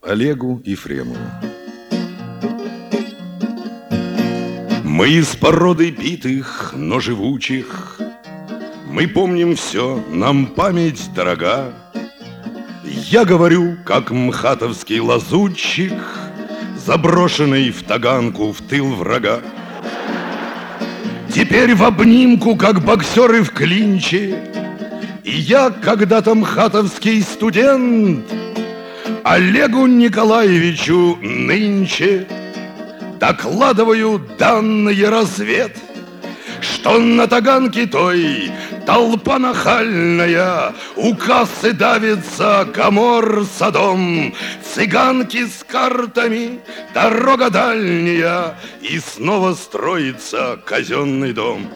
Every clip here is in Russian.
Олегу Ефремову. Мы из породы битых, но живучих. Мы помним все, нам память дорога. Я говорю, как мхатовский лазутчик, заброшенный в таганку в тыл врага. Теперь в обнимку, как боксеры в клинче, и я когда-то мхатовский студент Олегу Николаевичу нынче докладываю данные развед, что на таганке той толпа нахальная, у кассы давится Гомор Содом, цыганки с картами, дорога дальняя, и снова строится казенный дом.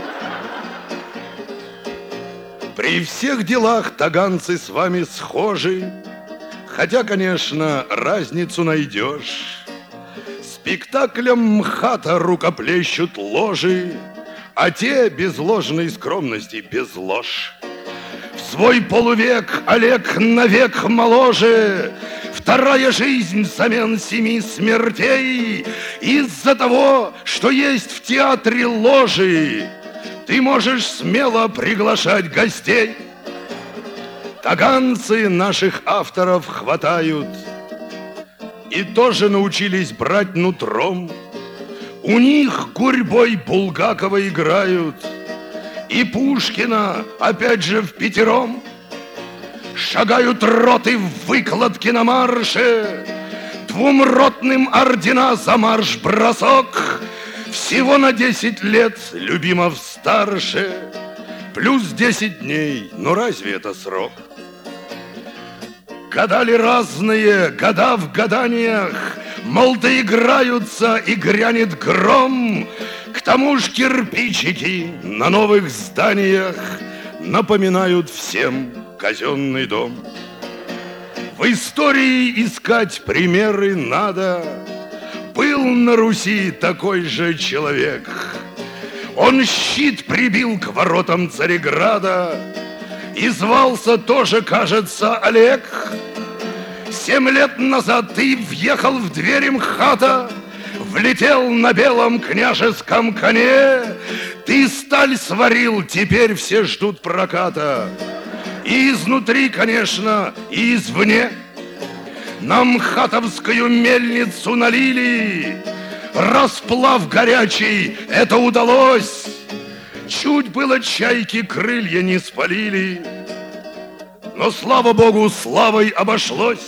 При всех делах таганцы с вами схожи, хотя, конечно, разницу найдешь. Спектаклем МХАТа рукоплещут ложи, а те без ложной скромности, без ложь. В свой полувек Олег навек моложе, вторая жизнь взамен 7 смертей. Из-за того, что есть в театре ложи, ты можешь смело приглашать гостей. Таганцы наших авторов хватают и тоже научились брать нутром. У них гурьбой Булгакова играют, и Пушкина опять же впятером. Шагают роты в выкладке на марше, двум ротным ордена за марш-бросок. Всего на 10 лет Любимов старше, плюс 10 дней, но разве это срок? Гадали разные, года в гаданиях, мол, доиграются и грянет гром. К тому ж кирпичики на новых зданиях напоминают всем казенный дом. В истории искать примеры надо. Был на Руси такой же человек. Он щит прибил к воротам Цареграда и звался тоже, кажется, Олег. 7 лет назад ты въехал в двери МХАТа, влетел на белом княжеском коне. Ты сталь сварил, теперь все ждут проката. И изнутри, конечно, и извне. На МХАТовскую мельницу налили расплав горячий, это удалось. Чуть было чайки крылья не спалили, но, слава богу, славой обошлось.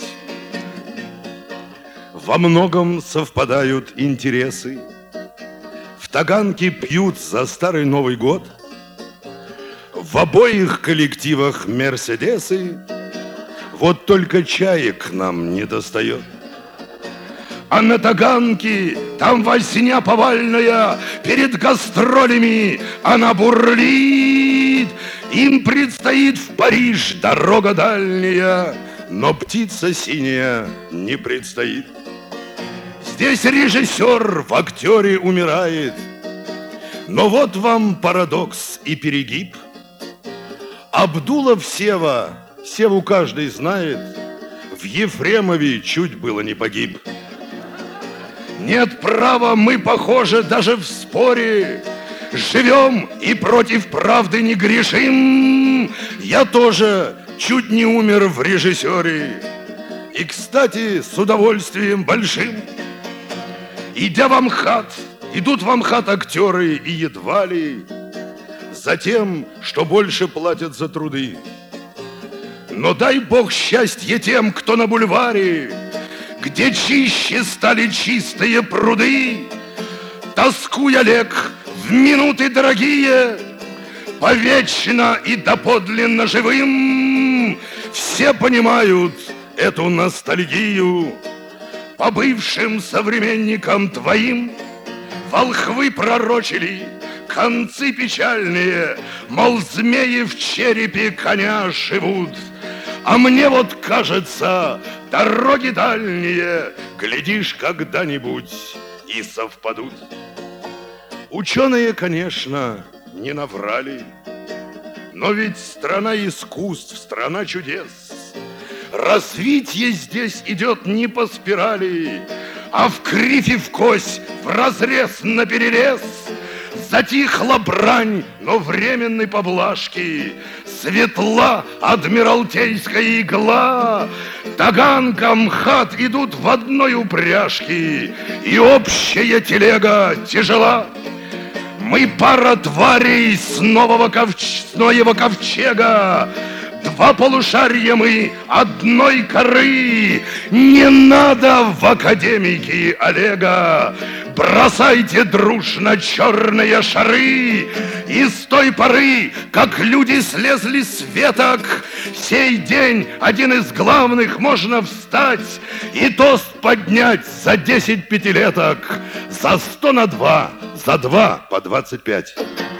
Во многом совпадают интересы. В таганке пьют за старый Новый год. В обоих коллективах мерседесы. Вот только чаек нам не достает. А на таганке там возня повальная, перед гастролями она бурлит. Им предстоит в Париж дорога дальняя, но птица синяя не предстоит. Здесь режиссер в актере умирает, но вот вам парадокс и перегиб. Абдулов Севу каждый знает, в Ефремове чуть было не погиб. Нет права, мы похожи даже в споре. Живем и против правды не грешим. Я тоже чуть не умер в режиссере. И, кстати, с удовольствием большим. Идя в МХАТ, идут в МХАТ актеры и едва ли за тем, что больше платят за труды. Но дай бог счастье тем, кто на бульваре, где чище стали чистые пруды. Тоскуй, Олег, в минуты дорогие, повечно и доподлинно живым. Все понимают эту ностальгию. По бывшим современникам твоим волхвы пророчили концы печальные, мол, змеи в черепе коня живут. А мне вот кажется, дороги дальние, глядишь, когда-нибудь и совпадут. Ученые, конечно, не наврали, но ведь страна искусств, страна чудес. Развитие здесь идет не по спирали, а в кривь и в кось, в разрез наперерез. Затихла брань, но временной поблажки, светла адмиралтейская игла. Таганка, МХАТ идут в одной упряжке, и общая телега тяжела. Мы пара тварей с нового ковчега, два полушария мы одной коры. Не надо в академики Олега, бросайте дружно черные шары. И с той поры, как люди слезли с веток, сей день один из главных можно встать и тост поднять за 10 пятилеток, за 100 на 2, за 2 по 25.